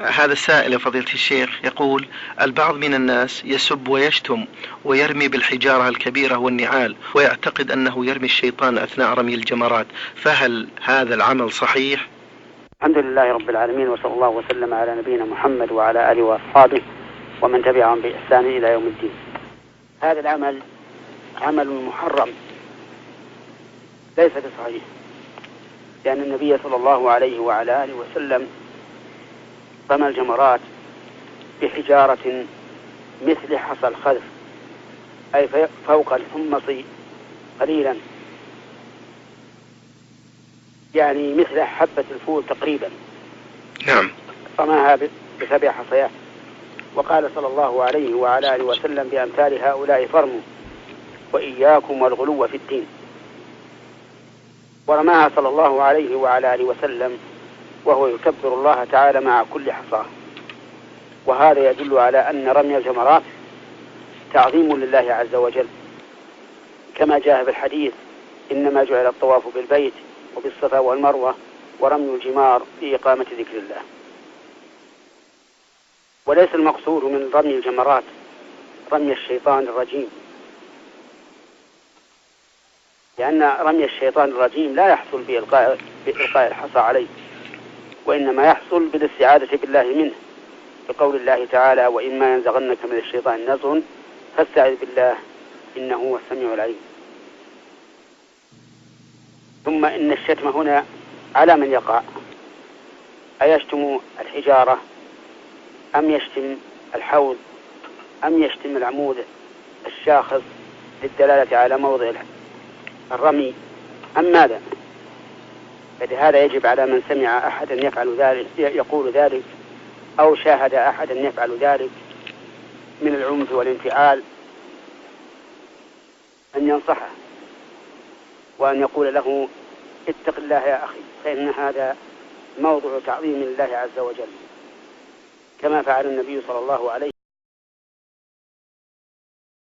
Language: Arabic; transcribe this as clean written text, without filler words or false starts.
هذا السائل يا فضيلة الشيخ يقول: البعض من الناس يسب ويشتم ويرمي بالحجارة الكبيرة والنعال، ويعتقد أنه يرمي الشيطان أثناء رمي الجمرات، فهل هذا العمل صحيح؟ الحمد لله رب العالمين، وصلى الله وسلم على نبينا محمد وعلى آله وأصحابه ومن تبعهم بإحسان إلى يوم الدين. هذا العمل عمل محرم ليس بصحيح، لأن النبي صلى الله عليه وعلى آله وسلم رمى الجمرات بحجارة مثل حصى الخذف، أي فوق الحمص قليلا، يعني مثل حبة الفول تقريبا. نعم. رماها ب7 حصيات، وقال صلى الله عليه وعلى آله وسلم: بأمثال هؤلاء فرموا وإياكم والغلو في الدين. ورماها صلى الله عليه وعلى آله وسلم وهو يكبر الله تعالى مع كل حصاه، وهذا يدل على أن رمي الجمرات تعظيم لله عز وجل، كما جاء في الحديث: إنما جعل الطواف بالبيت وبالصفا والمروة ورمي الجمار لإقامة ذكر الله. وليس المقصود من رمي الجمرات رمي الشيطان الرجيم، لأن رمي الشيطان الرجيم لا يحصل بإلقاء الحصى عليه، وإنما يحصل بالاستعاذة بالله منه، بقول الله تعالى: وإما ينزغنك من الشيطان نزغ فاستعذ بالله إنه هو السميع العليم. ثم إن الشتم هنا على من يقع، أيشتم الحجارة أم يشتم الحوض أم يشتم العمود الشاخص للدلالة على موضع الرمي أم ماذا؟ فلهذا يجب على من سمع أحدا يفعل ذلك يقول ذلك أو شاهد أحدا يفعل ذلك من العنف والانفعال أن ينصحه وأن يقول له: اتق الله يا أخي، فإن هذا موضع تعظيم لله عز وجل، كما فعل النبي صلى الله عليه